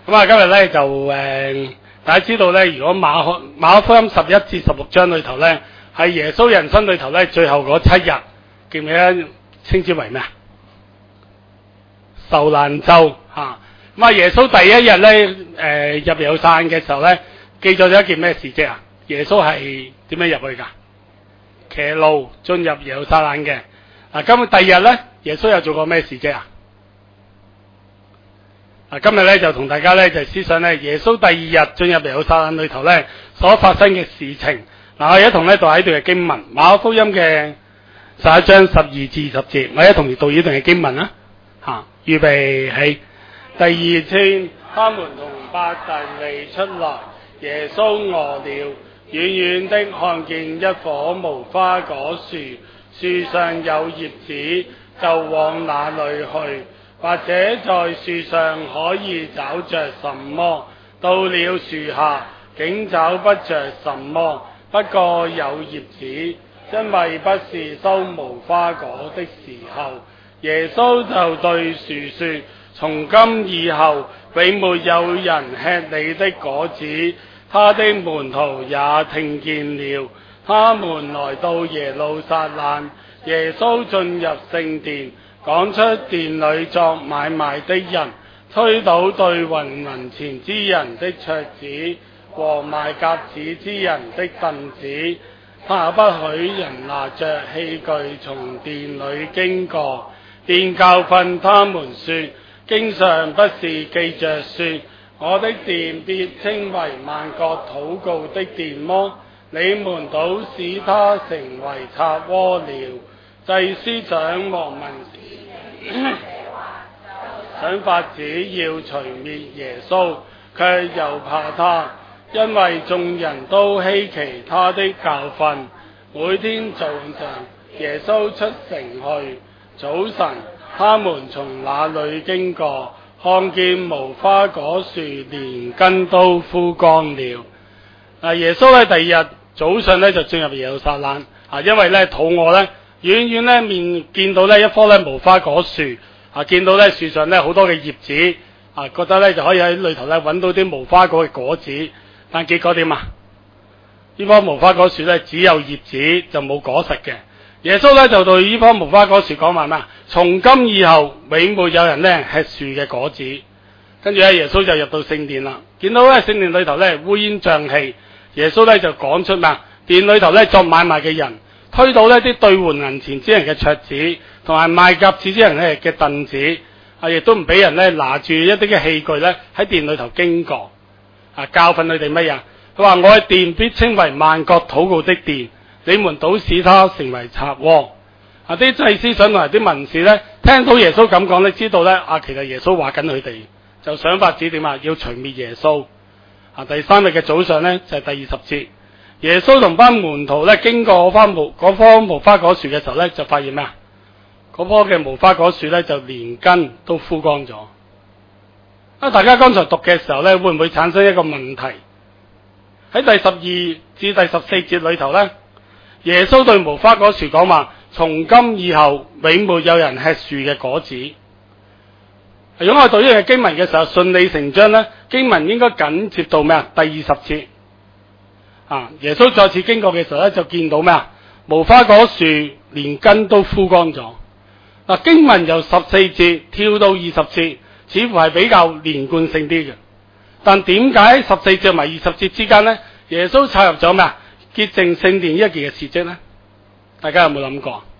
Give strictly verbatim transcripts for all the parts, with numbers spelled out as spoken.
咁啊，今日咧就誒、呃，大家知道咧，如果馬可馬可福音十一至十六章裏頭咧，係耶穌人生裏頭咧最後嗰七日，記唔記得稱之為咩啊？受難週嚇。咁啊，耶穌第一日咧誒入耶路撒冷嘅時候咧，記載咗一件咩事蹟啊？耶穌係點樣入去㗎？騎驢進入耶路撒冷嘅。嗱，今日第二日咧，耶穌又做過咩事蹟啊？嗱，今日咧就同大家咧就思想咧耶穌第二日進入耶路撒冷裏頭咧所發生嘅事情。嗱，我一同咧讀喺度嘅經文，馬可福音嘅十一章十二至二十節，我一同讀呢段嘅經文啦。嚇、啊，預備起。第二天，他們從伯大尼出來，耶穌餓了，遠遠的看見一棵無花果樹，樹上有葉子，就往那裏去。或者在樹上可以找着什麼，到了樹下竟找不着什麼，不過有葉子，因為不是收無花果的時候。耶穌就對樹說：從今以後永沒有人吃你的果子。他的門徒也聽見了。他們來到耶路撒冷，耶穌進入聖殿，趕出殿裏作買賣的人，推倒兌混銀錢之人的桌子和賣鴿子之人的凳子，他不許人拿着器具從殿裏經過，便教訓他們說：經上不是記着說，我的殿必稱為萬國禱告的殿麼？你們倒使他成為賊窩了。祭司長和文士想法子要除滅耶穌，卻又怕他，因為眾人都希奇他的教訓。每天早上，耶穌出城去，早晨他們從那裏經過，看見無花果樹連根都枯乾了。啊，耶穌咧第二日早上咧就進入耶路撒冷，啊，因為咧肚餓咧。遠遠咧面見到咧一棵咧無花果樹，啊，見到咧樹上咧好多嘅葉子，啊，覺得咧就可以喺裏頭咧揾到啲無花果嘅果子，但結果點啊？呢棵無花果樹咧只有葉子就冇果實嘅。耶穌咧就對呢棵無花果樹講話咩？從今以後永沒有人咧吃樹嘅果子。跟住咧耶穌就入到聖殿啦，見到咧聖殿裏頭咧烏煙瘴氣，耶穌咧就講出咩？殿裏頭咧作買賣嘅人，推倒呢啲兌換銀錢之人嘅桌子，同埋賣鴿子之人咧嘅凳子，啊，亦都唔俾人咧拿住一啲嘅器具咧喺殿裏頭經過，啊，教訓佢哋乜嘢？佢話：我嘅殿必稱為萬國禱告的殿，你們倒使他成為賊窩。啊，啲祭司長同埋啲文士咧，聽到耶穌咁講咧，知道咧啊，其實耶穌話緊佢哋，就想法子點啊，要除滅耶穌。啊，第三日嘅早上咧就係、是、第二十節。耶穌同班門徒咧經過嗰棵無嗰棵無花果樹嘅時候咧，就發現咩啊？嗰棵嘅無花果樹咧就連根都枯乾咗。啊，大家剛才讀嘅時候咧，會唔會產生一個問題？喺第十二至第十四節裏頭咧，耶穌對無花果樹講話：從今以後永沒有人吃樹嘅果子。如果我讀呢個經文嘅時候順理成章咧，經文應該緊接到咩啊？第二十節。啊！耶穌再次經過嘅時候咧，就見到咩啊？無花果樹連根都枯乾咗。嗱、啊，經文由十四節跳到二十節，似乎係比較連貫性啲嘅。但點解十四節同埋二十節之間咧，耶穌插入咗咩啊？潔淨聖殿呢一件嘅事蹟咧？大家有冇諗過？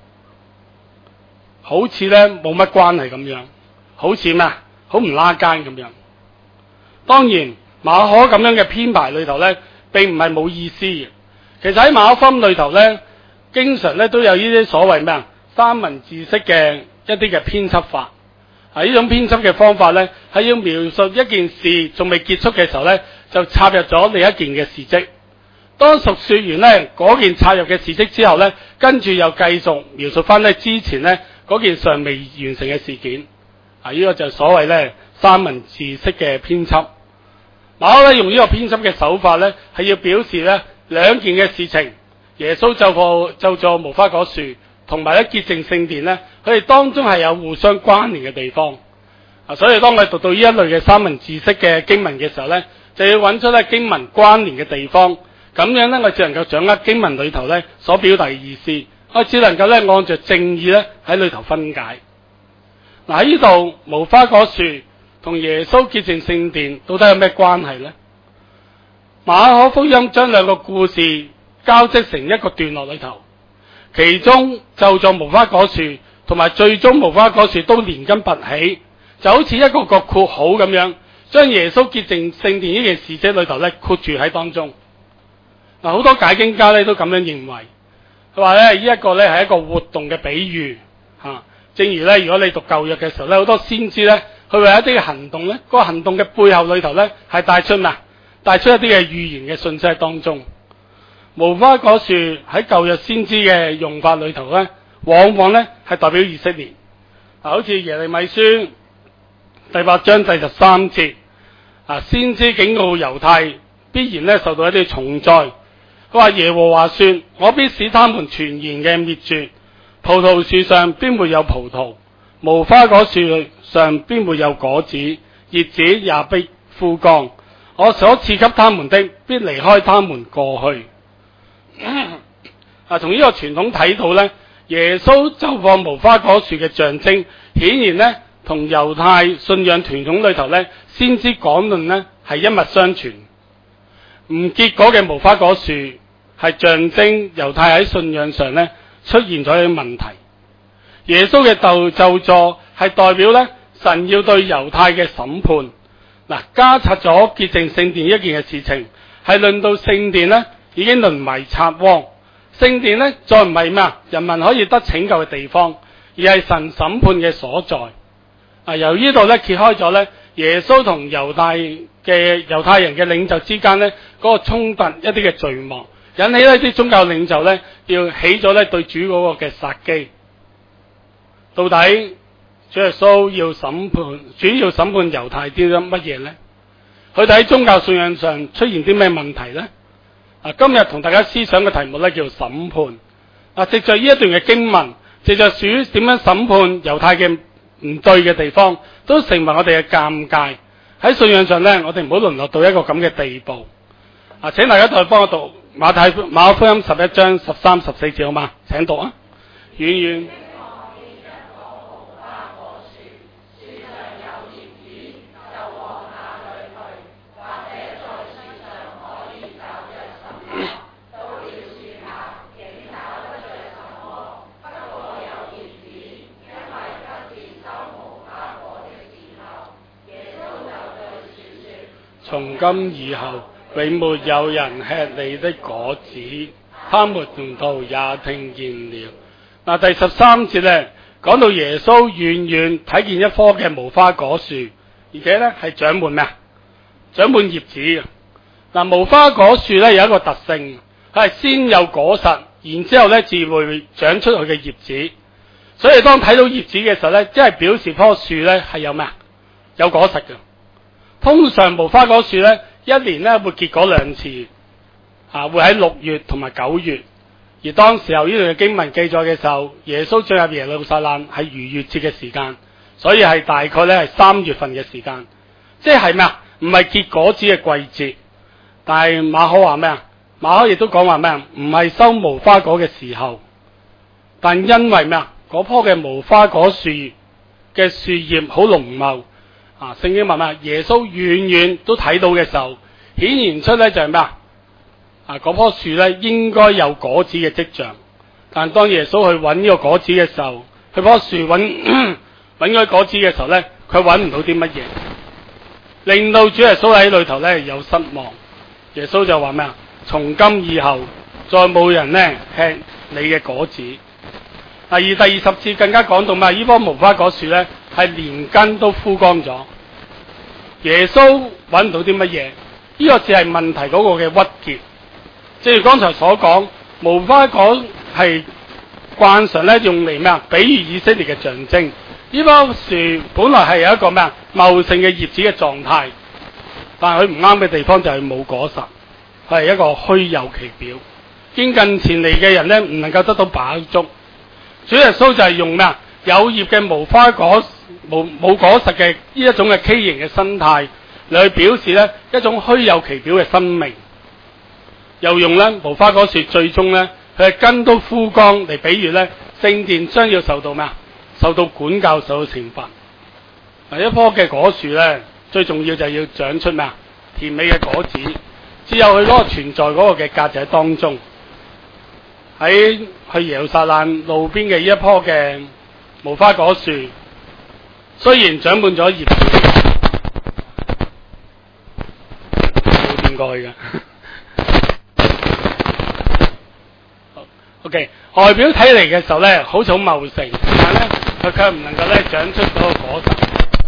好似咧冇乜關係咁樣，好似咩啊？好唔拉更咁樣。當然馬可咁樣嘅編排裏頭咧，並唔係冇意思嘅。其實喺馬可福音裏頭咧，經常咧都有呢啲所謂咩啊三文治式嘅一啲嘅編輯法。啊，呢種編輯嘅方法咧，係要描述一件事仲未結束嘅時候咧，就插入咗另一件嘅事蹟。當述說完咧嗰件插入嘅事蹟之後咧，跟住又繼續描述翻咧之前咧嗰件尚未完成嘅事件。啊，呢個就係所謂咧三文治式嘅編輯。馬可咧用呢個編輯嘅手法咧，係要表示咧兩件嘅事情。耶穌就個就做無花果樹，同埋咧潔淨聖殿咧，佢哋當中係有互相關聯嘅地方。 啊，所以當我哋讀到呢一類嘅三文治式嘅經文嘅時候咧，就要揾出咧經文關聯嘅地方，咁樣咧我只能夠掌握經文裏頭咧所表達嘅意思，我只能夠咧按照正義咧喺裏頭分解。嗱，喺呢度無花果樹同耶穌潔淨聖殿到底有咩關係呢？馬可福音將兩個故事交織成一個段落裏頭，其中咒詛無花果樹同埋最終無花果樹都連根拔起，就好似一個個括號咁樣，將耶穌潔淨聖殿呢件事跡裏頭咧括住喺當中。嗱，好多解經家咧都咁樣認為，佢話咧呢一個咧係一個活動嘅比喻吓。正如咧，如果你讀舊約嘅時候咧，好多先知咧，佢為一啲嘅行動咧，嗰個行動嘅背後裏頭咧，係帶出咩？帶出一啲嘅預言嘅信息喺當中。無花果樹喺舊約先知嘅用法裏頭咧，往往咧係代表以色列。啊，好似耶利米書第八章第十三節，啊，先知警告猶太必然咧受到一啲重災。佢話耶和華說：我必使他們全然嘅滅絕。葡萄樹上邊沒有葡萄，無花果樹上邊沒有果子，葉子也必枯乾。我所賜給他們的，必離開他們過去。啊，從呢個傳統睇到呢，耶穌咒詛無花果樹嘅象徵，顯然呢同猶太信仰傳統裏頭呢先知講論呢係一脈相傳。唔結果嘅無花果樹係象徵猶太喺信仰上呢出現咗啲問題。耶穌嘅咒咒詛係代表咧神要對猶太嘅審判。嗱，加插咗潔淨聖殿一件嘅事情，係論到聖殿咧已經淪為賊窩，聖殿咧再唔係咩啊人民可以得拯救嘅地方，而係神審判嘅所在。啊，由呢度咧揭開咗咧耶穌同猶太嘅猶太人嘅領袖之間咧嗰個衝突一啲嘅序幕，引起呢啲宗教領袖咧要起咗咧對主嗰個嘅殺機。到底主耶穌要審判，主要審判猶太啲乜嘢咧？佢哋喺宗教信仰上出現啲咩問題咧？啊，今日同大家思想嘅題目咧叫審判。啊，藉着呢一段嘅經文，藉着主點樣審判猶太嘅唔對嘅地方，都成為我哋嘅鑑戒。喺信仰上咧，我哋唔好淪落到一個咁嘅地步。啊，請大家再幫我讀馬太馬可福音十一章十三十四節好嗎？請讀啊！遠遠從今以後，永沒有人吃你的果子，他們門徒也聽見了。嗱，第十三節咧，講到耶穌遠遠睇見一棵嘅無花果樹，而且咧係長滿咩啊？長滿葉子。嗱，無花果樹咧有一個特性，佢係先有果實，然之後咧至會長出佢嘅葉子。所以當睇到葉子嘅時候咧，即係表示棵樹咧係有咩啊？有果實嘅。通常無花果樹咧，一年咧會結果兩次，啊，會喺六月同埋九月。而當時候呢段嘅經文記載嘅時候，耶穌進入耶路撒冷係逾越節嘅時間，所以係大概咧係三月份嘅時間，即係咩啊？唔係結果子嘅季節。但係馬可話咩啊？馬可亦都講話咩啊？唔係收無花果嘅時候，但因為咩啊？嗰棵嘅無花果樹嘅樹葉好濃茂。啊！聖經話咩？耶穌遠遠都睇到嘅時候，顯現出咧就係咩啊？啊！嗰棵樹咧應該有果子嘅跡象，但當耶穌去揾呢個果子嘅時候，去棵樹揾揾嗰啲果子嘅時候咧，佢揾唔到啲乜嘢，令到主耶穌喺裏頭咧有失望。耶穌就話咩啊？從今以後，再冇人咧吃你嘅果子。第二第二十節更加講到咩？呢棵無花果樹咧係連根都枯乾咗。耶穌揾唔到啲乜嘢？呢個只係問題嗰個嘅鬱結。正如剛才所講，無花果係慣常咧用嚟咩啊？比喻以色列嘅象徵。呢棵樹本來係有一個咩啊？茂盛嘅葉子嘅狀態，但係佢唔啱嘅地方就係冇果實，佢係一個虛有其表。經近前嚟嘅人咧唔能夠得到飽足。主耶穌就係用咩啊？有葉嘅無花果冇冇果實嘅呢一種嘅畸形嘅生態，嚟去表示咧一種虛有其表嘅生命。又用咧無花果樹最終咧佢嘅根都枯乾嚟比喻咧聖殿將要受到咩啊？受到管教，受到懲罰。嗱，一棵嘅果樹咧最重要就係要長出咩啊？甜美嘅果子，只有佢嗰個存在嗰個嘅價值喺當中。喺去耶路撒冷路邊嘅呢一棵嘅無花果樹，雖然長滿咗葉子，冇掂過去嘅。O.K. 外表睇嚟嘅時候咧，好似好茂盛，但係咧佢卻唔能夠咧長出嗰個果實。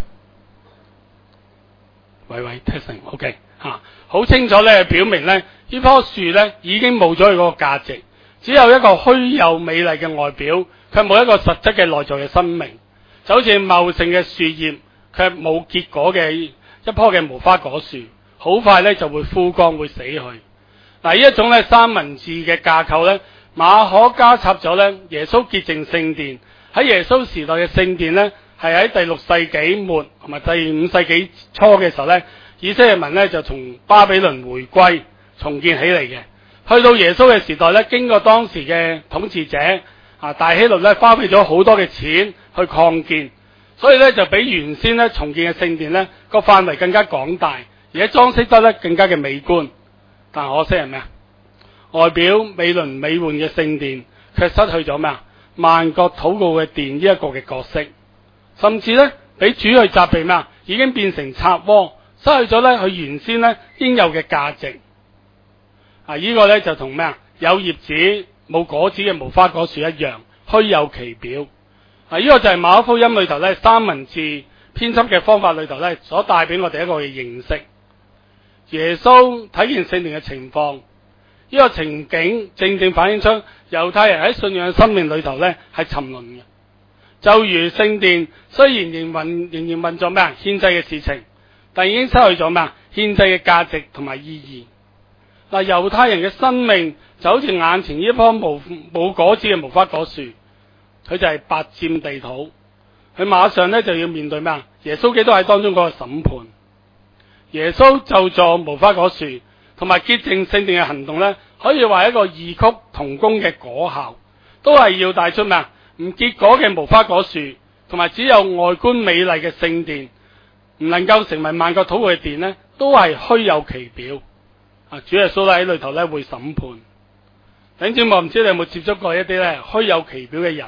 喂喂 testing O.K. 嚇、啊，好清楚咧表明咧呢棵樹咧已經冇咗佢嗰個價值，只有一個虛有美麗嘅外表，卻冇一個實質嘅內在嘅生命，就好似茂盛嘅樹葉，卻冇結果嘅一棵嘅無花果樹，好快咧就會枯乾會死去。嗱，呢一種咧三文治嘅架構咧。馬可加插咗咧，耶穌潔淨聖殿。喺耶穌時代嘅聖殿咧，係喺第六世紀末同埋第五世紀初嘅時候咧，以色列民咧就從巴比倫回歸重建起嚟嘅。去到耶穌嘅時代咧，經過當時嘅統治者啊大希律咧，花費咗好多嘅錢去擴建，所以咧就比原先咧重建嘅聖殿咧個範圍更加廣大，而且裝飾得咧更加嘅美觀。但可惜係咩啊？外表美輪美奐嘅聖殿，卻失去咗咩啊？萬國禱告嘅殿呢一個嘅角色，甚至咧俾主去責備咩啊？已經變成賊窩，失去咗咧佢原先咧應有嘅價值。啊，這個、呢個咧就同咩啊？有葉子冇果子嘅無花果樹一樣，虛有其表。啊，呢、這個就係馬可福音裏頭咧三文治編輯嘅方法裏頭咧所帶俾我哋一個嘅認識。耶穌睇見聖殿嘅情況。呢個情景正正反映出猶太人喺信仰生命裏頭咧係沉淪嘅，就如聖殿雖然仍運仍然運作咩啊獻祭嘅事情，但已經失去咗咩啊獻祭嘅價值同埋意義。嗱，猶太人嘅生命就好似眼前呢一棵冇冇果子嘅無花果樹，佢就係白佔地土，佢馬上咧就要面對咩啊耶穌基督喺當中嗰個審判。耶穌就助無花果樹同埋潔淨聖殿嘅行動咧，可以話一個異曲同工嘅果效，都係要帶出咩啊？唔結果嘅無花果樹，同埋只有外觀美麗嘅聖殿，唔能夠成為萬國禱告嘅殿咧，都係虛有其表。啊，主耶穌喺裏頭咧會審判。弟兄姊妹，唔知你有冇接觸過一啲咧虛有其表嘅人？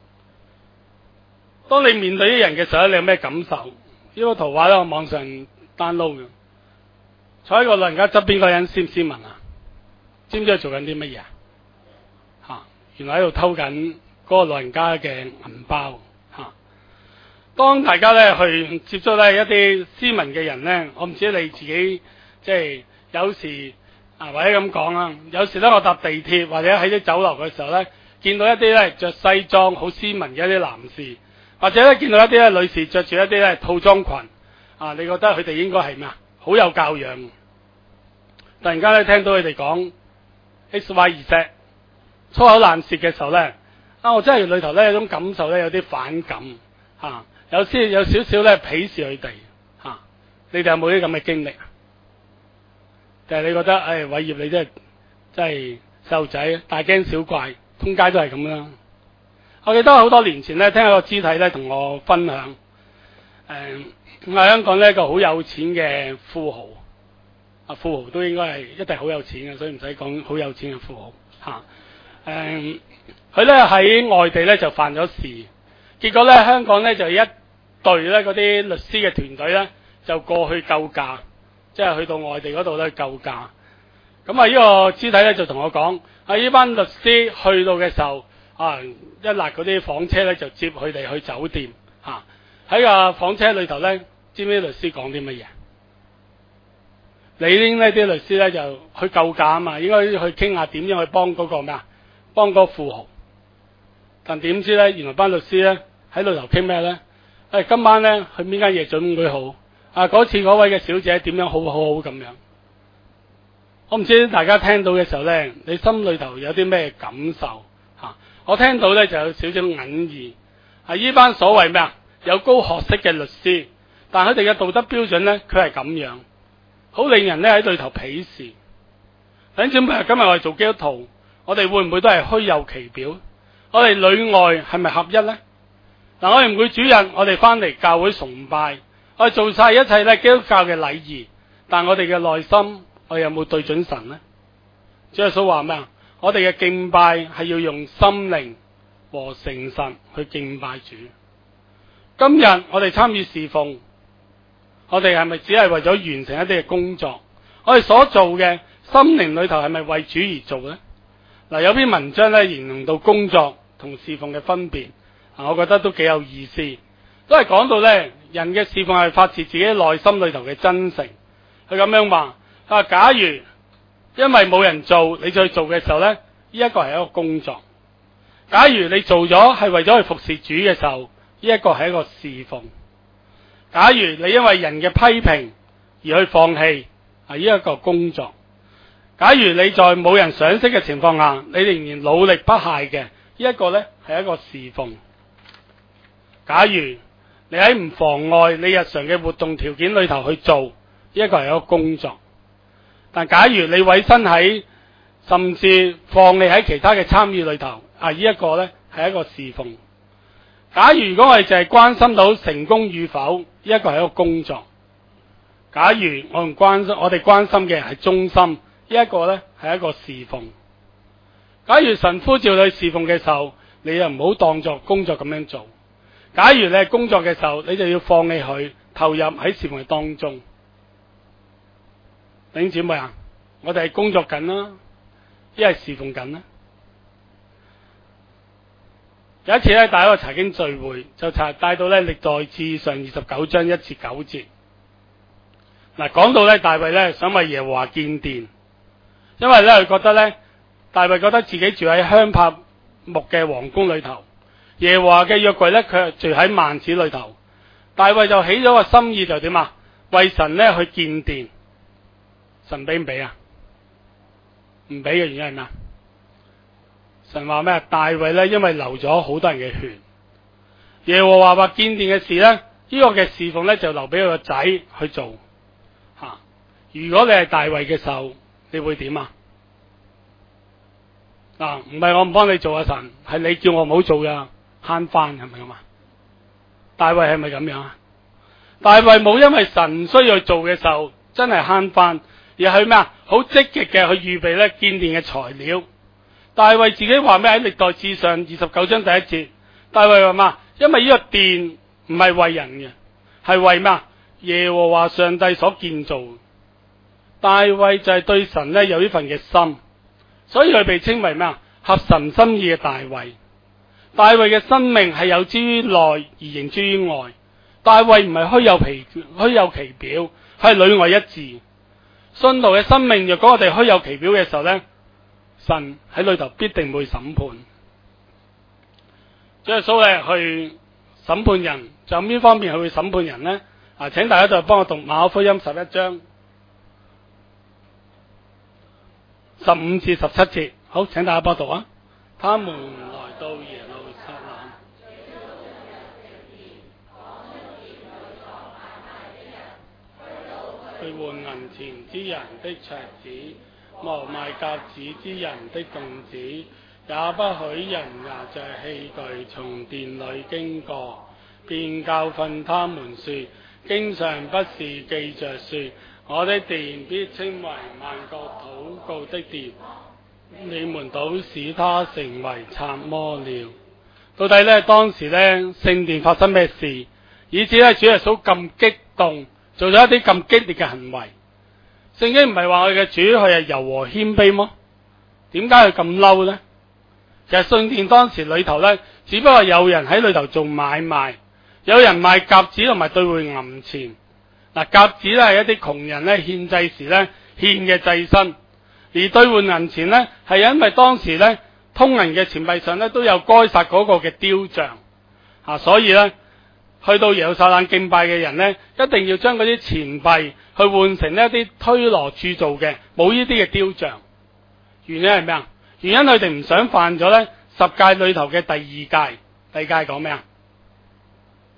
當你面對啲人嘅時候，你有咩感受？呢個圖畫咧，我網上 download 嘅。坐喺個老人家側邊嗰人斯唔斯文啊？知唔知佢做緊啲乜嘢啊？吓，原來喺度偷緊嗰個老人家嘅銀包吓。當大家咧去接觸咧一啲斯文嘅人咧，我唔知你自己即係有時啊，或者咁講啊，有時咧我搭地鐵或者喺啲酒樓嘅時候咧，見到一啲咧着西裝好斯文嘅一啲男士，或者咧見到一啲咧女士着住一啲咧套裝裙啊，你覺得佢哋應該係咩啊？好有教養。突然間咧聽到佢哋講 X Y Z 粗口爛舌嘅時候咧，啊我真係裏頭咧有種感受咧有啲反感吓、啊，有啲有少少咧鄙視佢哋吓。你哋有冇啲咁嘅經歷啊？定係你覺得誒偉業你真係真係細路仔大驚小怪，通街都係咁啦。我記得好多年前咧聽一個肢體咧同我分享，誒我喺香港呢一個好有錢嘅富豪。啊，富豪都應該係一定好有錢嘅，所以唔使講好有錢嘅富豪吓。誒、啊，佢咧喺外地咧就犯咗事，結果咧香港咧就一隊咧嗰啲律師嘅團隊咧就過去救駕，即係去到外地嗰度咧救駕。咁啊呢個肢體咧就同我講，啊呢班律師去到嘅時候啊，一勒嗰啲房車咧就接佢哋去酒店吓。喺、啊、個房車裏頭咧，知唔知律師講啲乜嘢？理應呢啲律師咧就去救駕啊嘛，應該去傾下點樣去幫嗰個咩啊，幫嗰個富豪。但點知咧，原來班律師咧喺裏頭傾咩咧？誒，今晚咧去邊間夜總會好？啊，嗰次嗰位嘅小姐點樣好好好咁樣？我唔知大家聽到嘅時候咧，你心裏頭有啲咩感受吓？我聽到咧就有少少哽耳。係呢班所謂咩啊？ 有高學識嘅律師，但佢哋嘅道德標準呢，佢係咁樣，好令人呢喺裏頭鄙視。弟兄姊妹，今日我哋做基督徒，我哋會唔會都係虛有其表？我哋裏外係咪合一呢？嗱，我哋唔會主日我哋翻嚟教會崇拜，我哋做晒一切咧基督教嘅禮儀，但我哋嘅內心，我哋有冇對準神呢？主耶穌話咩啊？我哋嘅敬拜係要用心靈和誠實去敬拜主。今日我哋參與侍奉，我哋係咪只係為咗完成一啲嘅工作？我哋所做嘅心靈裏頭係咪為主而做呢？嗱，有篇文章咧形容到工作同侍奉嘅分別，我覺得都幾有意思，都係講到咧人嘅侍奉係發自自己內心裏頭嘅真誠。佢咁樣話：啊，假如因為冇人做，你再做嘅時候咧，呢一個係一個工作；假如你做咗係為咗去服侍主嘅時候，呢一個係一個侍奉；假如你因為人嘅批評而去放棄，係呢一個工作。假如你在冇人賞識嘅情況下，你仍然努力不懈嘅，呢一個呢係一個侍奉。假如你喺唔妨礙你日常嘅活動條件裏頭去做，呢一個係一個工作。但假如你委身喺甚至放棄喺其他嘅參與裏頭，啊，呢一個呢係一個侍奉。假如如果我哋淨係關心到成功與否，呢一個係一個工作。假如我唔關心，我哋關心嘅係忠心。呢一個呢係一個侍奉。假如神呼召你侍奉嘅時候，你又唔好當作工作咁樣做。假如你係工作嘅時候，你就要放棄佢，投入喺侍奉嘅當中。弟兄姊妹啊，我哋係工作緊啦，一係侍奉緊啦。有一次咧，帶一個查經聚會，就查帶到咧歷代志上二十九章一至九節。嗱，講到咧大衛咧想為耶和華建殿。因為咧，佢覺得咧，大衛覺得自己住喺香柏木嘅皇宮裏頭，耶和華嘅約櫃咧，佢係住喺幔子裏頭。大衛就起咗個心意，就點啊？為神咧去建殿。神俾唔俾啊？唔俾嘅原因係咩啊？神話咩啊？大衛咧，因為流咗好多人嘅血。耶和華話建殿嘅事咧，呢、這個嘅侍奉咧就留俾佢個仔去做。吓、啊，如果你係大衛嘅時候，你會點啊？嗱，唔係我唔幫你做啊，神係你叫我唔好做噶，慳翻係咪咁啊？大衛係咪咁樣啊？大衛冇因為神需要做嘅時候真係慳翻，而係咩啊？好積極嘅去預備咧建殿嘅材料。大衛自己話咩？喺歷代志上二十九章第一節，大衛話嘛？因為呢個殿唔係為人嘅，係為咩啊？耶和華上帝所建造。大衛就係對神咧有呢份嘅心，所以佢被稱為咩啊？合神心意嘅大衛。大衛嘅生命係有之於內而形之於外。大衛唔係虛有其虛有其表，係裏外一致。信徒嘅生命若果我哋虛有其表嘅時候咧，神喺裏頭必定會審判。主耶穌咧去審判人，就邊方面佢會審判人咧？啊，請大家就幫我讀馬可福音十一章。十五至十七節，好，請大家幫我讀啊。他們來到耶路撒冷，去換銀錢之人的桌子，磨賣鴿子之人的凳子，也不許人拿着器具從殿裏經過，便教訓他們說：經上不是記着說，我的殿必稱為萬國禱告的殿，你們倒使它成為賊窩了。到底咧當時咧聖殿發生咩事，以至咧主耶穌咁激動，做咗一啲咁激烈嘅行為？聖經唔係話我哋嘅主佢係柔和謙卑麼？點解佢咁嬲呢？其實聖殿當時裏頭咧，只不過有人喺裏頭做買賣，有人賣鴿子同埋兌換銀錢。嗱，鴿子咧係一啲窮人咧獻祭時咧獻嘅祭牲，而兌換銀錢咧係因為當時咧通銀嘅錢幣上咧都有該撒嗰個嘅雕像，啊，所以咧去到耶路撒冷敬拜嘅人咧，一定要將嗰啲錢幣去換成一啲推羅鑄造嘅冇呢啲嘅雕像。原因係咩啊？原因佢哋唔想犯咗咧十誡裏頭嘅第二誡。第二誡講咩啊？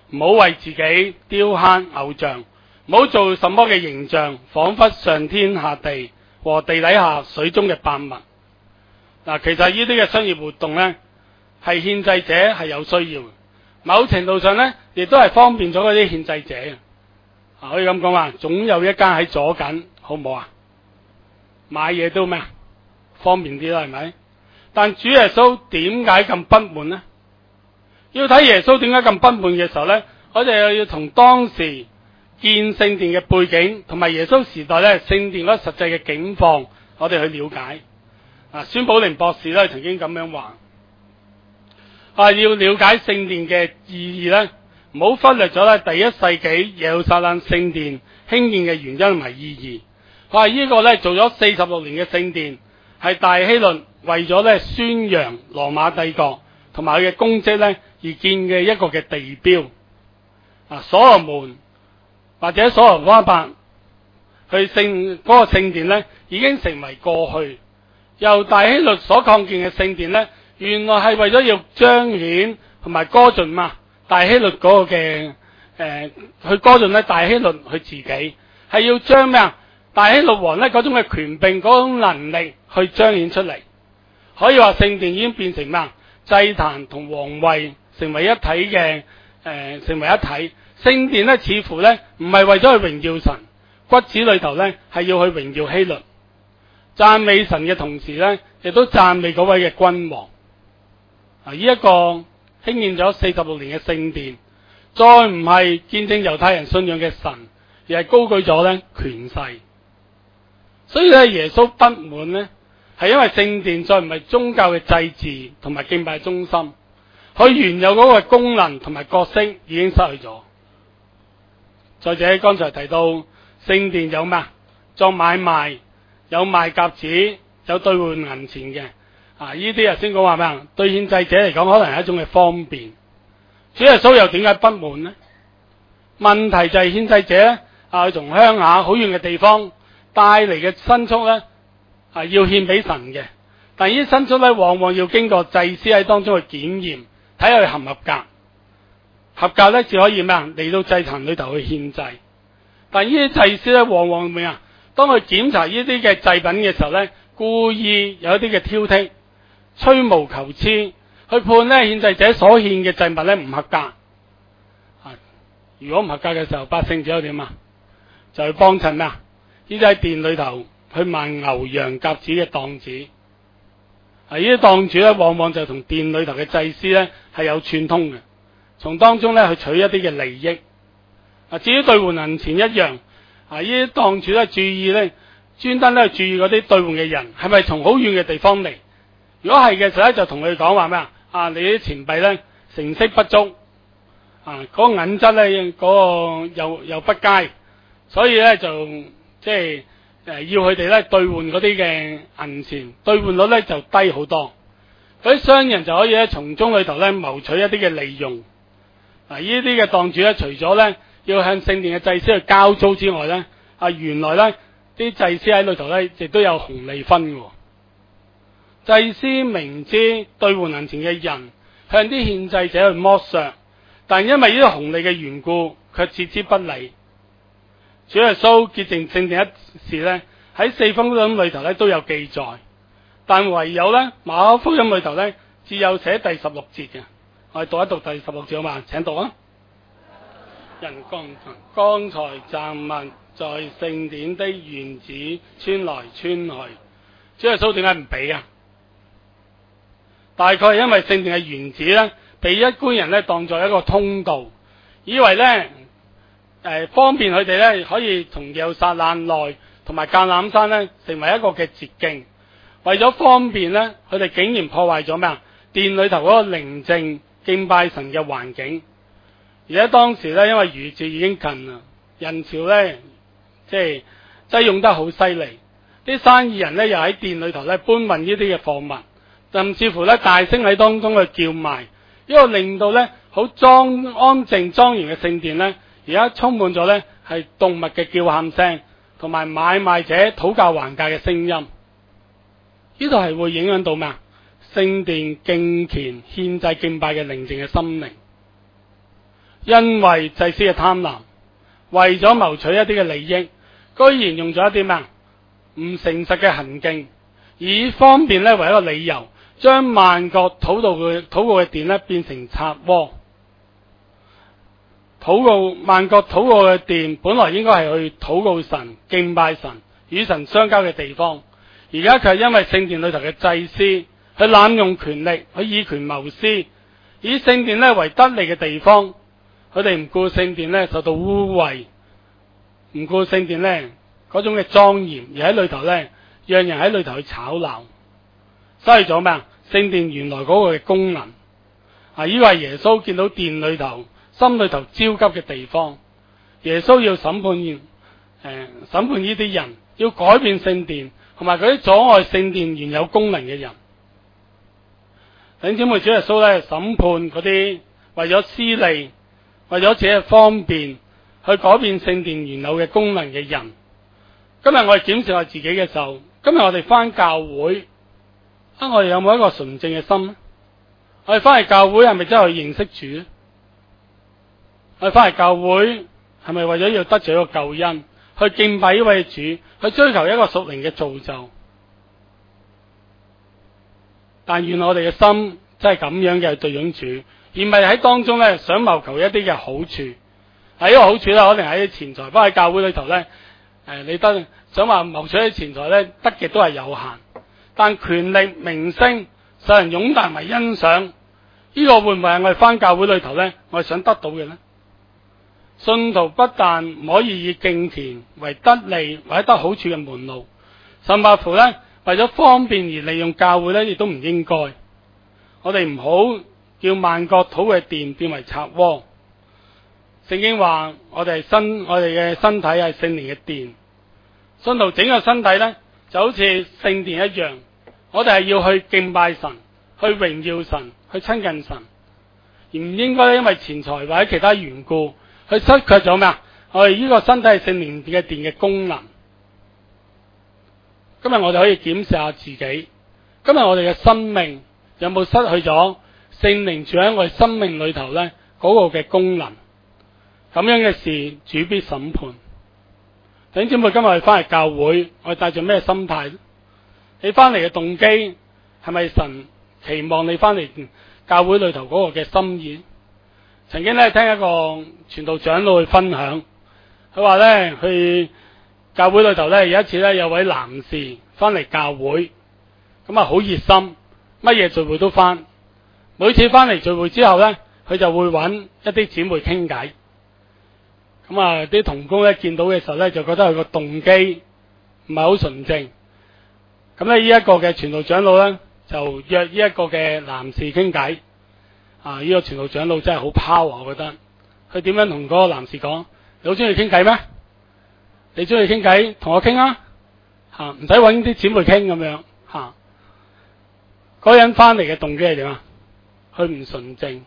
唔好為自己雕刻偶像，唔好做什麼嘅形象，仿佛上天下地和地底下水中嘅百物。嗱，其實呢啲嘅商業活動呢，係獻祭者係有需要嘅，某程度上呢，亦都係方便咗嗰啲獻祭者嘅。啊，可以咁講話，總有一間喺左緊，好唔好啊？買嘢都咩啊？方便啲啦，係咪？但主耶穌點解咁不滿呢？要睇耶穌點解咁不滿嘅時候呢，我哋又要從當時建聖殿嘅背景，同埋耶穌時代咧聖殿嗰實際嘅境況，我哋去了解。啊，孫寶玲博士咧曾經咁樣話：啊，要了解聖殿嘅意義咧，唔好忽略咗咧第一世紀耶路撒冷聖殿興建嘅原因同埋意義。佢話呢個咧做咗四十六年嘅聖殿，係大希律為咗咧宣揚羅馬帝國同埋佢嘅功績咧而建嘅一個嘅地標。啊，所羅門或者所羅巴伯去聖嗰個聖殿咧，已經成為過去。由大希律所擴建嘅聖殿咧，原來係為咗要彰顯同埋歌頌嘛大希律嗰個嘅誒、呃，去歌頌咧大希律佢自己係要將咩啊大希律王咧嗰種嘅權柄嗰種能力去彰顯出嚟。可以話聖殿已經變成咩啊祭壇同皇位成為一體嘅誒、呃，成為一體。聖殿咧似乎咧唔係為咗去榮耀神，骨子裏頭咧係要去榮耀希律。讚美神嘅同時咧，亦都讚美嗰位嘅君王。啊，呢一個興建咗四十六年嘅聖殿，再唔係見證猶太人信仰嘅神，而係高舉咗咧權勢。所以咧，耶穌不滿咧，係因為聖殿再唔係宗教嘅祭祀同埋敬拜中心，佢原有嗰個功能同埋角色已經失去咗。再者，剛才提到聖殿有咩？作買賣。有賣鴿子，有兌換銀錢嘅，啊！呢啲啊先講話咩啊？對獻祭者嚟講，可能係一種嘅方便。主耶穌又點解不滿呢？問題就係獻祭者咧，啊，從鄉下好遠嘅地方帶嚟嘅牲畜咧，係要獻俾神嘅。但係呢啲牲畜咧，往往要經過祭司喺當中去檢驗，睇下佢合唔合格。合格咧，只可以咩啊？嚟到祭壇裏頭去獻祭。但係呢啲祭司咧，往往咩啊？當佢檢查呢啲嘅祭品嘅時候咧，故意有一啲嘅挑剔、吹毛求疵，去判咧獻祭者所獻嘅祭物咧唔合格。啊，如果唔合格嘅時候，百姓只有點啊？就去幫襯咩啊？呢啲喺殿裏頭去賣牛羊鴿子嘅檔主。啊，呢啲檔主咧，往往就同殿裏頭嘅祭司咧係有串通嘅，從當中咧去取一啲嘅利益。啊，至於兌換銀錢一樣。啊！呢啲檔主咧注意咧，專登咧注意嗰啲兌換嘅人係咪從好遠嘅地方嚟？如果係嘅時候咧，就同佢講話咩啊？啊！你啲錢幣咧成色不足，啊嗰、那個銀質咧嗰、那個又又不佳，所以咧就即係誒要佢哋咧兌換嗰啲嘅銀錢，兌換率咧就低好多。嗰啲商人就可以咧從中裏頭咧謀取一啲嘅利用。啊！呢啲嘅檔主咧，除咗咧要向聖殿嘅祭司去交租之外咧，啊原來咧啲祭司喺裏頭咧亦都有紅利分嘅。祭司明知兌換銀錢嘅人向啲獻祭者去剝削，但因為呢個紅利嘅緣故，卻置之不理。主耶穌潔淨聖殿一事咧，喺四福音裏頭咧都有記載，但唯有咧馬可福音裏頭咧只有寫第十六節嘅。我哋讀一讀第十六節好嘛？請讀啊！人剛剛才站問在聖殿的院子穿來穿去，主耶穌點解唔俾啊？大概係因為聖殿嘅院子咧，被一般人咧當作一個通道，以為咧誒、呃、方便佢哋咧可以從耶路撒冷內同埋橄欖山咧成為一個嘅捷徑。為咗方便咧，佢哋竟然破壞咗咩啊？殿裏頭嗰個寧靜敬拜神嘅環境。而且當時咧，因為逾節已經近啦，人潮咧即係擠擁得好犀利，啲生意人咧又喺店裏頭咧搬運呢啲嘅貨物，甚至乎咧大聲喺當中去叫賣，呢個令到咧好莊安靜莊嚴嘅聖殿咧，而家充滿咗咧係動物嘅叫喊聲，同埋買賣者討價還價嘅聲音。呢度係會影響到咩啊？聖殿敬虔獻祭敬拜嘅寧靜嘅心靈。 因為祭司嘅貪婪，為咗謀取一啲嘅利益，居然用咗一啲咩唔誠實嘅行徑，以方便咧為一個理由，將萬國禱告嘅禱告嘅殿咧變成賊窩。禱告萬國禱告嘅殿本來應該係去禱告神、敬拜神、與神相交嘅地方，而家卻因為聖殿裏頭嘅祭司去濫用權力，去以權謀私，以聖殿咧為得利嘅地方，佢哋唔顧聖殿咧受到污穢，唔顧聖殿咧嗰種嘅莊嚴，而喺裏頭咧讓人喺裏頭去吵鬧，失去咗咩啊？聖殿原來嗰個嘅功能啊！呢個係耶穌見到殿裏頭心裏頭焦急嘅地方，耶穌要審判誒、呃、審判呢啲人，要改變聖殿同埋嗰啲阻礙聖殿原有功能嘅人。弟兄姊妹，主耶穌咧審判嗰啲為咗私利、為咗自己嘅方便去改變聖殿原有嘅功能嘅人。今日我哋檢視我自己嘅時候，今日我哋翻教會啊，我哋有冇一個純正嘅心呢？我哋翻嚟教會係咪真係去認識主呢？我哋翻嚟教會係咪為咗要得罪一個救恩，去敬拜呢位主，去追求一個屬靈嘅造就？但願我哋嘅心真係咁樣嘅對準主，而唔係喺當中咧想謀求一啲嘅好處。喺呢個好處咧，可能喺錢財，不過喺教會裏頭咧，誒，你得想話謀取啲錢財咧，得嘅都係有限。但權力、名聲、受人擁戴為欣賞，呢、這個會唔會係我哋翻教會裏頭咧，我哋想得到嘅咧？信徒不但唔可以以敬虔為得利或者得好處嘅門路，甚至乎咧為咗方便而利用教會咧，亦都唔應該。我哋唔好叫萬國禱嘅殿變為賊窩。聖經話我哋身我哋嘅身體係聖靈嘅殿，信徒整個身體咧就好似聖殿一樣，我哋係要去敬拜神，去榮耀神，去親近神，而唔應該因為錢財或者其他緣故去失卻咗咩啊？我哋呢個身體係聖靈嘅殿嘅功能。今日我哋可以檢視下自己，今日我哋嘅生命有冇失去咗聖靈住喺我哋生命裏頭咧嗰個嘅功能？咁樣嘅事主必審判。弟兄姊妹，今日我哋翻嚟教會，我哋帶住咩心態？你翻嚟嘅動機係咪神期望你翻嚟教會裏頭嗰個嘅心意？曾經咧聽一個傳道長老去分享，佢話咧去教會裏頭咧有一次咧有位男士翻嚟教會，咁啊好熱心，乜嘢聚會都翻。每次翻嚟聚會之後咧，佢就會揾一啲姊妹傾偈。咁啊啲同工咧見到嘅時候咧，就覺得佢個動機唔係好純正。咁咧呢一個嘅傳道長老咧就約呢一個嘅男士傾偈。啊！呢、這個傳道長老真係好 power，我覺得佢點樣同嗰個男士講？你好中意傾偈咩？你中意傾偈，同我傾啊！吓，唔使揾啲姊妹傾咁樣吓。嗰、啊、個人翻嚟嘅動機係點啊？佢唔純正。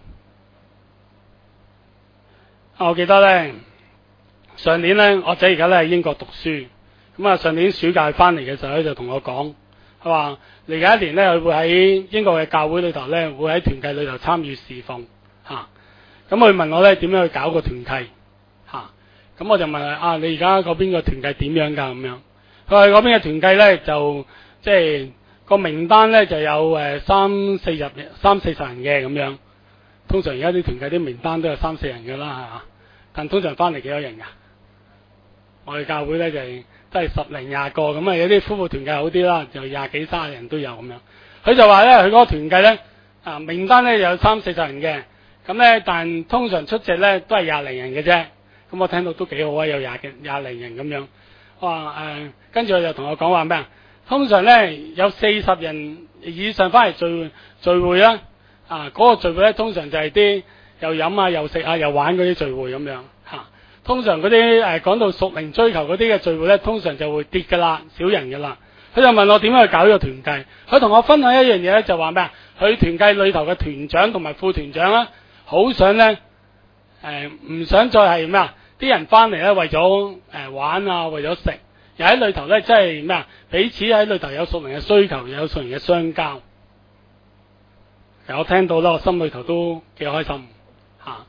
我記得咧，上年咧，我仔而家咧喺英國讀書，咁啊上年暑假翻嚟嘅時候咧，就同我講，佢話嚟緊一年咧，佢會喺英國嘅教會裏頭咧，會喺團契裏頭參與侍奉吓。咁、啊、佢問我咧點樣去搞個團契吓？咁、啊、我就問佢啊，你而家嗰邊個團契點樣噶？咁樣，佢話嗰邊嘅團契咧就即係個名單咧就有誒三四十三四十人嘅咁樣。通常而家啲團契啲名單都有三四人噶啦，係嘛？但通常翻嚟幾多人噶？我哋教會咧就係都係十零廿個咁啊，有啲夫婦團契好啲啦，就廿幾卅人都有咁樣。佢就話咧，佢嗰個團契咧啊名單咧有三四十人嘅，咁咧但通常出席咧都係廿零人嘅啫。咁我聽到都幾好啊，有廿幾廿零人咁樣。我話誒，跟住佢就同我講話咩啊？通常咧有四十人以上翻嚟聚聚會啦。啊！嗰、那個聚會咧，通常就係啲又飲啊、又食啊、又玩嗰啲聚會咁樣嚇、啊。通常嗰啲誒講到屬靈追求嗰啲嘅聚會咧，通常就會跌噶啦，少人噶啦。佢就問我點樣去搞呢個團契？佢同我分享一樣嘢咧，就話咩啊？佢團契裏頭嘅團長同埋副團長啦，好想咧誒唔想再係咩啊？啲人翻嚟咧為咗誒、呃、玩啊，為咗食，又喺裏頭咧即係咩啊？彼此喺裏頭有屬靈嘅需求，又有屬靈嘅相交。我聽到咧，我心裏頭都幾開心嚇。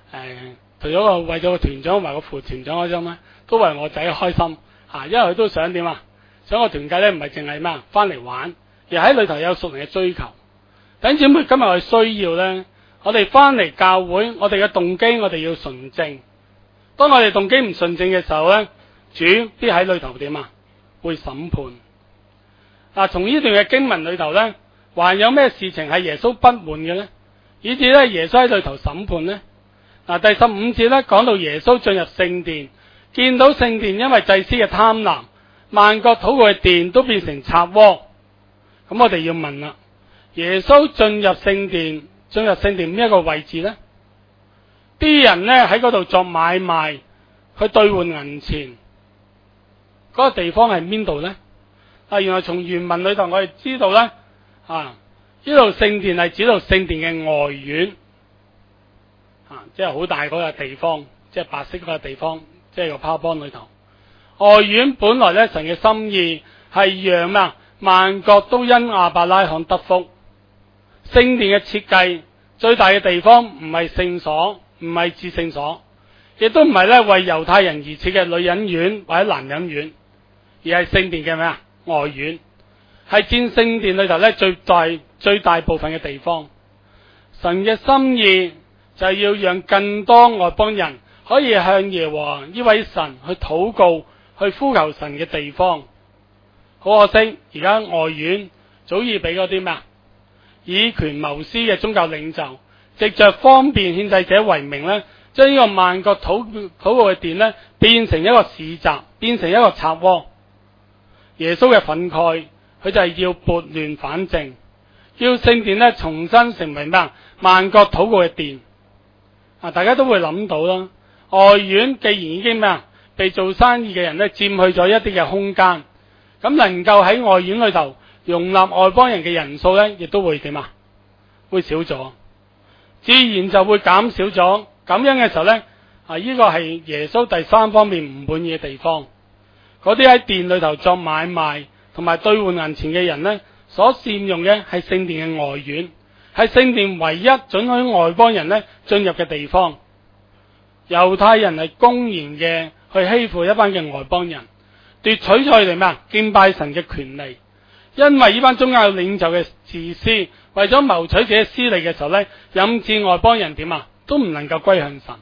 除咗個為咗個團長同埋個副團長開心咧，都為我仔開心嚇，因為佢都想點啊？想個團契咧唔係淨係咩啊，翻嚟玩，而喺裏頭有屬靈嘅追求。弟兄姊妹，今日我哋需要咧，我哋翻嚟教會，我哋嘅動機我哋要純正。當我哋動機唔純正嘅時候咧，主必喺裏頭點啊？會審判。嗱，從呢段嘅經文裏頭咧，還有咩事情係耶穌不滿嘅咧？以至咧耶穌喺裏頭審判咧？嗱，第十五節咧講到耶穌進入聖殿，見到聖殿因為祭司嘅貪婪，萬國禱告嘅殿都變成賊窩。咁我哋要問啦，耶穌進入聖殿，進入聖殿邊一個位置咧？啲人咧喺嗰度作買賣，去兌換銀錢，嗰個地方係邊度咧？啊，原來從原文裏頭我哋知道咧，啊，呢度聖殿係指到聖殿嘅外院。啊，即係好大嗰個地方，即係白色嗰個地方，即係個 PowerPoint裏頭。外院本來咧，神嘅心意係讓咩啊？萬國都因亞伯拉罕得福。聖殿嘅設計最大嘅地方唔係聖所，唔係至聖所，亦都唔係咧為猶太人而設嘅女人院或者男人院，而係聖殿嘅咩啊？外院，係佔聖殿裏頭咧最大最大部分嘅地方。神嘅心意就係要讓更多外邦人可以向耶和華呢位神去禱告，去呼求神嘅地方。好可惜，而家外院早已俾嗰啲咩啊？以權謀私嘅宗教領袖，藉着方便獻祭者為名咧，將呢個萬國禱禱告嘅殿咧，變成一個市集，變成一個賊窩。耶穌嘅憤慨，佢就係要撥亂反正，要聖殿咧重新成為咩啊？萬國禱告嘅殿。啊！大家都會諗到啦，外院既然已經咩啊，被做生意嘅人咧佔去咗一啲嘅空間，咁能夠喺外院裏頭容納外邦人嘅人數咧，亦都會點啊？會少咗，自然就會減少咗。咁樣嘅時候咧，啊，呢個係耶穌第三方面唔滿意嘅地方。嗰啲喺殿裏頭作買賣同埋兌換銀錢嘅人咧，所佔用嘅係聖殿嘅外院。係聖殿唯一准許外邦人咧進入嘅地方。猶太人係公然嘅去欺負一班嘅外邦人，奪取咗佢哋咩啊？敬拜神嘅權利。因為呢班宗教領袖嘅自私，為咗謀取自己私利嘅時候咧，引致外邦人點啊？都唔能夠歸向神。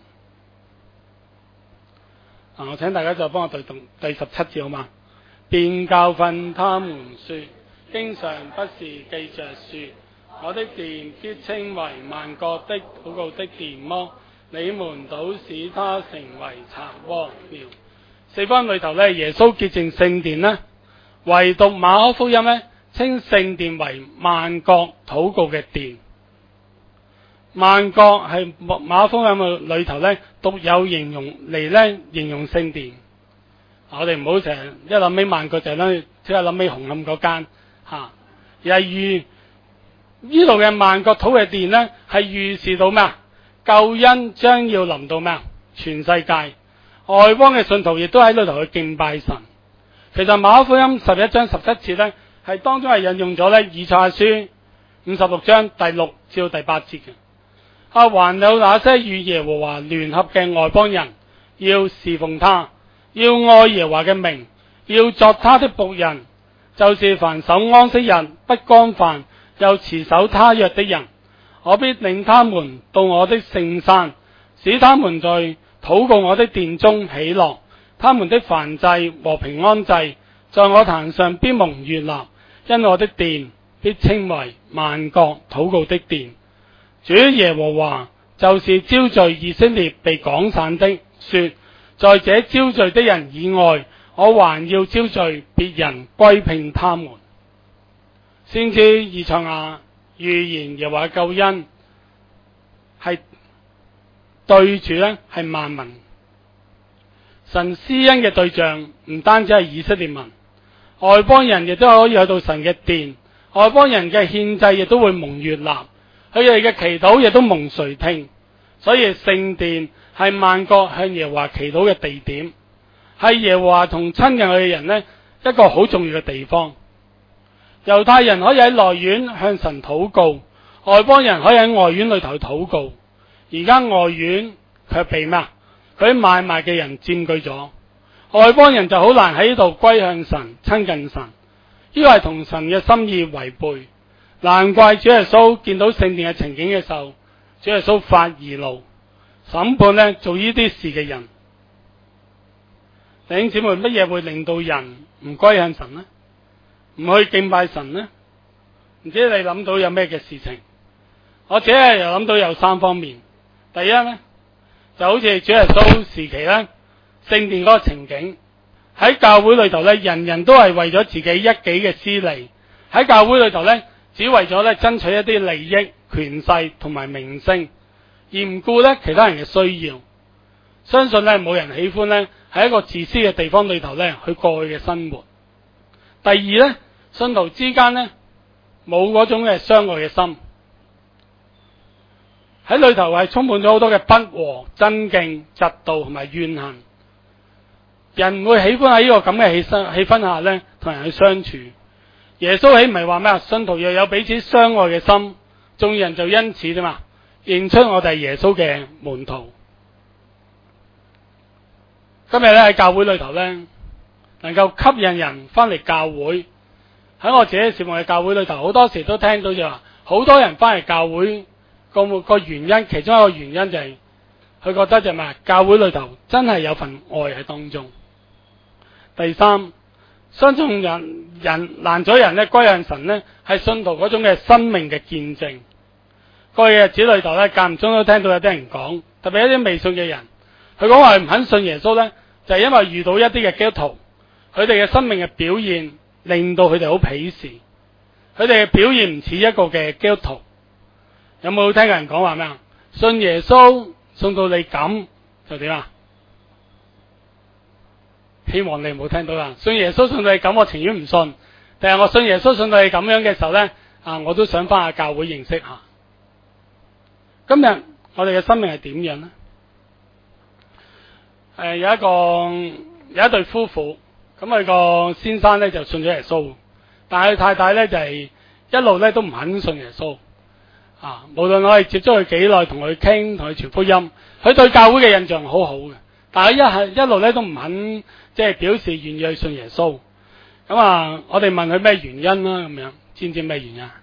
啊，我請大家再幫我對讀第十七節好嘛？便教訓他們說，經常不是記着說，我的殿必稱為萬國的禱告的殿麼？你們倒使它成為賊窩了。四方裏頭咧，耶穌潔淨聖殿呢，唯獨馬可福音咧稱聖殿為萬國禱告嘅殿。萬國係馬可福音嘅裏頭咧獨有形容嚟咧形容聖殿。我哋唔好成日一諗起萬國就咧即刻諗起紅磡嗰間吓，而係預呢度嘅萬國禱告嘅殿咧係預示到咩啊？救恩將要臨到咩啊？全世界外邦嘅信徒亦都喺裏頭去敬拜神。其實馬可福音十一章十七節咧係當中係引用咗咧以賽亞書五十六章第六至到第八節嘅。啊，還有那些與耶和華聯合嘅外邦人，要侍奉他，要愛耶和華嘅名，要作他的僕人，就是凡守安息日不干犯又持守他約的人，我必領他們到我的聖山，使他們在禱告我的殿中喜樂。他們的燔祭和平安祭在我壇上必蒙悅納，因我的殿必稱為萬國禱告的殿。主耶和華就是招聚以色列被趕散的，說，在這招聚的人以外，我還要招聚別人歸聘他們。先知以賽亞預言耶和華救恩係對住咧係萬民。神施恩嘅對象唔單止係以色列民，外邦人亦都可以去到神嘅殿，外邦人嘅獻祭亦都會蒙悅納，佢哋嘅祈禱亦都蒙垂聽。所以聖殿係萬國向耶和華祈禱嘅地點，係耶和華同親近佢嘅人呢一個好重要嘅地方。猶太人可以喺內院向神禱告，外邦人可以喺外院裏頭禱告。而家外院卻被咩啊？佢啲買賣嘅人佔據咗，外邦人就好難喺呢度歸向神、親近神。呢個係同神嘅心意違背，難怪主耶穌見到聖殿嘅情景嘅時候，主耶穌發義怒，審判呢做呢啲事嘅人。弟兄姊妹，乜嘢會令到人唔歸向神呢？唔去敬拜神呢？唔知你諗到有咩嘅事情？我只係又諗到有三方面。第一呢，就好似主耶穌時期呢，聖殿嗰個情景，喺教會裏頭呢，人人都係為咗自己一己嘅私利，喺教會裏頭呢，只為咗呢爭取一啲利益、權勢同埋名聲，而唔顧呢其他人嘅需要。相信呢冇人喜歡呢喺一個自私嘅地方裏頭呢去過去嘅生活。第二呢，信徒之間呢冇嗰種嘅相愛嘅心，喺裏頭係充滿咗好多嘅不和、爭競、嫉妒同埋怨恨。人唔會喜歡喺呢個咁嘅氣氛氣氛下呢同人去相處。耶穌豈唔係話咩啊？信徒若有彼此相愛嘅心，眾人就因此啫嘛認出我哋係耶穌嘅門徒。今日咧喺教會裏頭咧，能夠吸引人翻嚟教會。喺我自己事奉嘅教會裏頭，好多時都聽到就話，好多人翻嚟教會個個原因，其中一個原因就係、是、佢覺得就係教會裏頭真係有份愛喺當中。第三，相信人人難咗人咧歸向神咧，係信徒嗰種嘅生命嘅見證。過去嘅日子裏頭咧，間唔中都聽到有啲人講，特別一啲未信嘅人。佢講話唔肯信耶穌呢，就係因為遇到一啲嘅基督徒，佢哋嘅生命嘅表現令到佢哋好鄙視，佢哋嘅表現唔似一個嘅基督徒。有冇聽過人講話咩啊？信耶穌信到你咁就點啊？希望你冇聽到啦。信耶穌信到你咁，我情願唔信。但係我信耶穌信到你咁樣嘅時候呢，啊，我都想翻下教會認識下。今日我哋嘅生命係點樣呢？誒、呃，有一個有一對夫婦，咁佢個先生咧就信咗耶穌，但係佢太太咧就係、是、一路咧都唔肯信耶穌。啊，無論我哋接觸佢幾耐，同佢傾，同佢傳福音，佢對教會嘅印象好好嘅，但係一係一路咧都唔肯，即係表示願意去信耶穌。咁啊，我哋問佢咩原因啦？咁樣知唔知咩原因？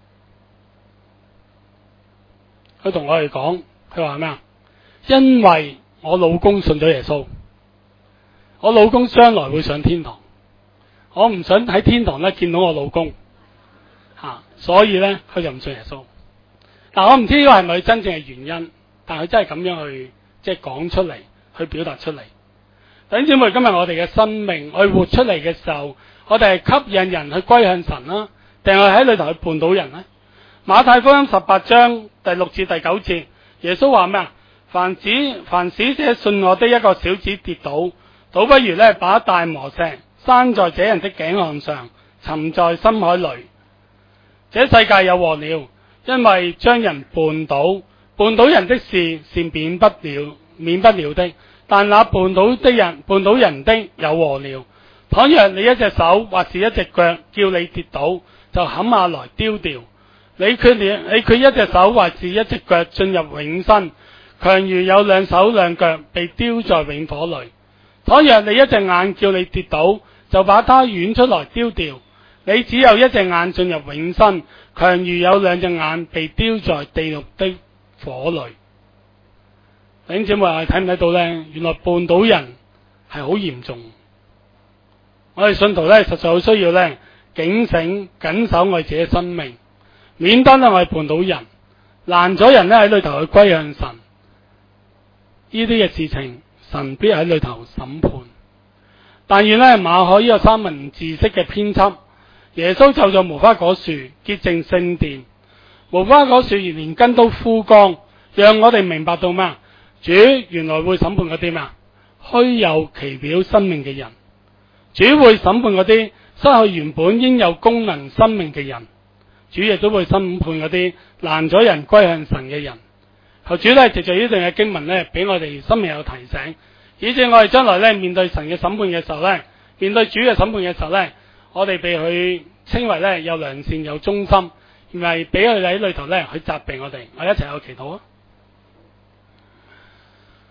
佢同我哋講，佢話咩啊？因為我老公信咗耶穌，我老公將來會上天堂，我唔想喺天堂咧見到我老公，吓、啊，所以咧佢就唔信耶穌。嗱，我唔知呢個係咪真正嘅原因，但係佢真係咁樣去即係講出嚟，去表達出嚟。弟兄姊妹，今日我哋嘅生命去活出嚟嘅時候，我哋係吸引人去歸向神啦，定係喺裏頭去絆倒人呢？馬太福音十八章第六至第九節，耶穌話咩啊？凡使凡使者信我的一個小子跌倒，倒不如咧把大磨石拴在這人的頸項上，沉在深海裏。這世界有禍了，因為將人絆倒，絆倒人的事是免不了免不了的，但那絆倒的人絆倒人的有禍了。倘若你一隻手或是一隻腳叫你跌倒，就砍下來丟掉。你缺你缺一隻手或是一隻腳進入永生，強如有兩手兩腳被丟在永火裏。倘若你一隻眼叫你跌倒，就把它剜出來丟掉。你只有一隻眼進入永生，強如有兩隻眼被丟在地獄的火裏。弟兄姊妹，我哋睇唔睇到呢？原來絆倒人係好嚴重。我哋信徒呢，實在好需要呢警醒緊守我哋自己嘅生命，免得呢我哋絆倒人，攔咗人呢喺裏頭去歸向神。呢啲嘅事情，神必喺裏頭審判。但願呢馬可呢個三文治式嘅編輯，耶穌就像無花果樹潔淨聖殿，無花果樹連根都枯乾，讓我哋明白到咩？主原來會審判嗰啲咩？虛有其表生命嘅人，主會審判嗰啲失去原本應有功能生命嘅人，主亦都會審判嗰啲攔咗人歸向神嘅人。求主咧，藉着呢段嘅經文咧，俾我哋生命有提醒，以致我哋將來咧面對神嘅審判嘅時候咧，面對主嘅審判嘅時候咧，我哋被佢稱為咧有良善有忠心，唔係俾佢哋喺裏頭咧去責備我哋。我哋一齊有祈禱啊！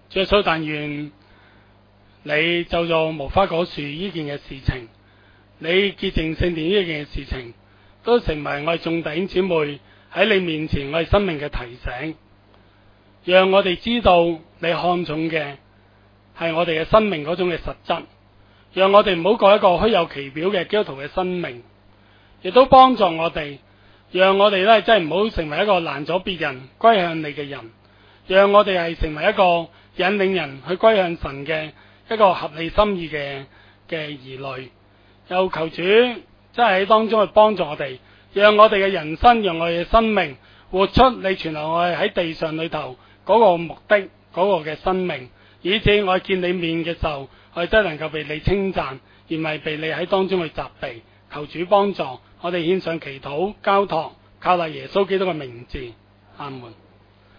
主耶穌，但願你就做無花果樹呢件嘅事情，你潔淨聖殿呢件嘅事情，都成為我哋眾弟兄姊妹喺你面前我哋生命嘅提醒，讓我哋知道你看重嘅係我哋嘅生命嗰種嘅實質，讓我哋唔好過一個虛有其表嘅基督徒嘅生命，亦都幫助我哋，讓我哋咧真係唔好成為一個攔阻別人歸向你嘅人，讓我哋係成為一個引領人去歸向神嘅一個合理心意嘅嘅兒女。又求主真係喺當中去幫助我哋，讓我哋嘅人生，讓我哋嘅生命活出你存留我哋喺地上裏頭嗰個目的，嗰個嘅生命，以致我見你面嘅時候，我哋真係能夠被你稱讚，而唔係被你喺當中去責備。求主幫助我哋，獻上祈禱交託，靠賴耶穌基督嘅名字，阿門。